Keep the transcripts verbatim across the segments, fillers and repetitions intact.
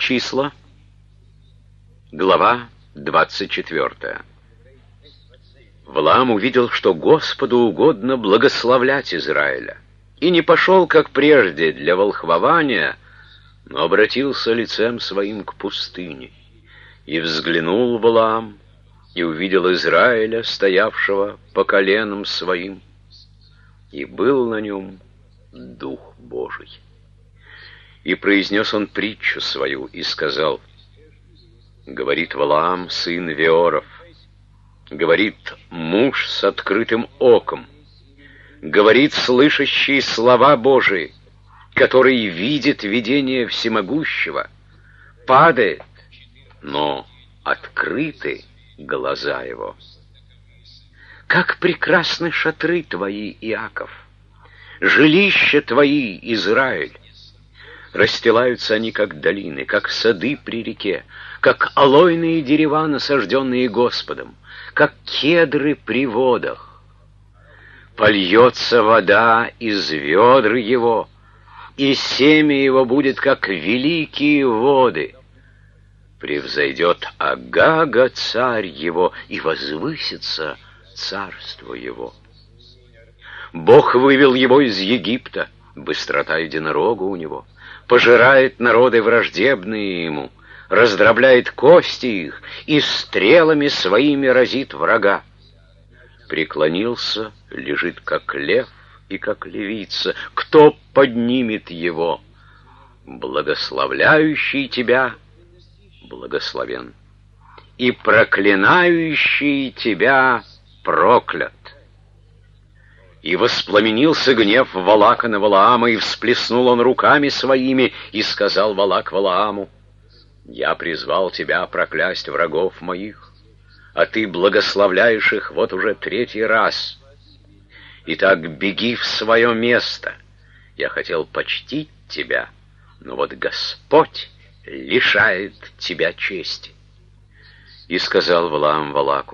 Числа, глава двадцать четвёртая. Валаам увидел, что Господу угодно благословлять Израиля, и не пошел, как прежде, для волхвования, но обратился лицем своим к пустыне. И взглянул Валаам, и увидел Израиля, стоявшего по коленам своим, и был на нем Дух Божий. И произнес он притчу свою, и сказал: говорит Валаам, сын Веоров, говорит муж с открытым оком, говорит слышащий слова Божии, который видит видение всемогущего, падает, но открыты глаза его. Как прекрасны шатры твои, Иаков, жилища твои, Израиль! Расстилаются они, как долины, как сады при реке, как алойные дерева, насажденные Господом, как кедры при водах. Польется вода из ведр его, и семя его будет, как великие воды. Превзойдет Агага царь его, и возвысится царство его. Бог вывел его из Египта, быстрота единорога у него, пожирает народы враждебные ему, раздробляет кости их и стрелами своими разит врага. Преклонился, лежит как лев и как левица. Кто поднимет его? Благословляющий тебя благословен, и проклинающий тебя проклят. И воспламенился гнев Валака на Валаама, и всплеснул он руками своими, и сказал Валак Валааму: я призвал тебя проклясть врагов моих, а ты благословляешь их вот уже третий раз. Итак, беги в свое место. Я хотел почтить тебя, но вот Господь лишает тебя чести. И сказал Валаам Валаку: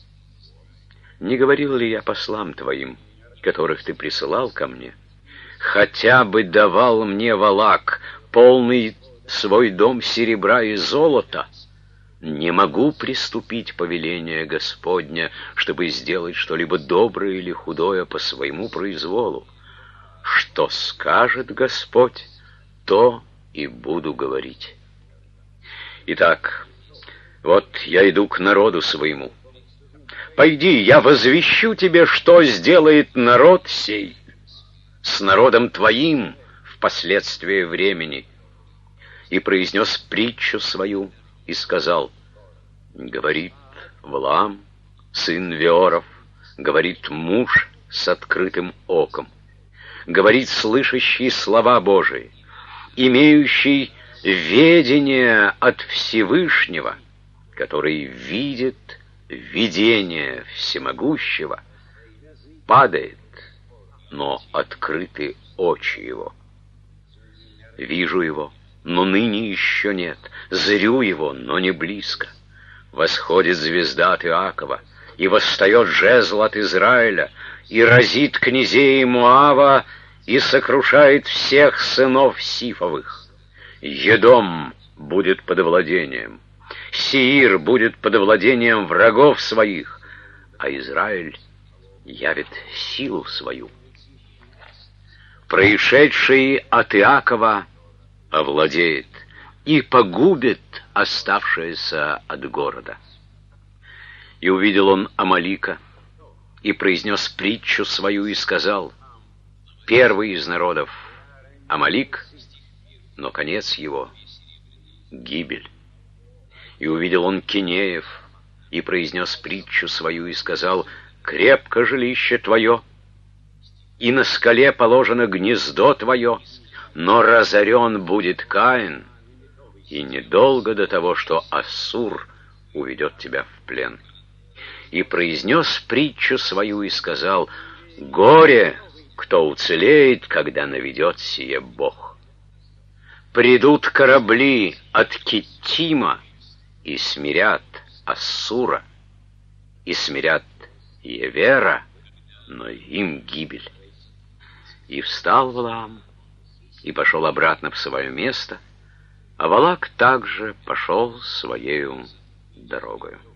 не говорил ли я послам твоим, которых ты присылал ко мне, хотя бы давал мне Валак полный свой дом серебра и золота, не могу приступить повеление Господня, чтобы сделать что-либо доброе или худое по своему произволу. Что скажет Господь, то и буду говорить. Итак, вот я иду к народу своему. Пойди, я возвещу тебе, что сделает народ сей с народом твоим впоследствии времени. И произнес притчу свою, и сказал: говорит Валаам, сын Веоров, говорит муж с открытым оком, говорит слышащий слова Божии, имеющий ведение от Всевышнего, который видит видение всемогущего, падает, но открыты очи его. Вижу его, но ныне еще нет, зрю его, но не близко. Восходит звезда от Иакова, и восстает жезл от Израиля, и разит князей Моава, и сокрушает всех сынов Сифовых. Едом будет под владением, Сеир будет под владением врагов своих, а Израиль явит силу свою. Происшедший от Иакова овладеет и погубит оставшееся от города. И увидел он Амалика, и произнес притчу свою, и сказал: первый из народов Амалик, но конец его — гибель. И увидел он Кинеев, и произнес притчу свою, и сказал: крепко жилище твое, и на скале положено гнездо твое, но разорен будет Каин, и недолго до того, что Ассур уведет тебя в плен. И произнес притчу свою, и сказал: горе, кто уцелеет, когда наведет сие Бог. Придут корабли от Киттима, и смирят Ассура, и смирят Евера, но им гибель. И встал Валаам, и пошел обратно в свое место, А Валак также пошел своею дорогою.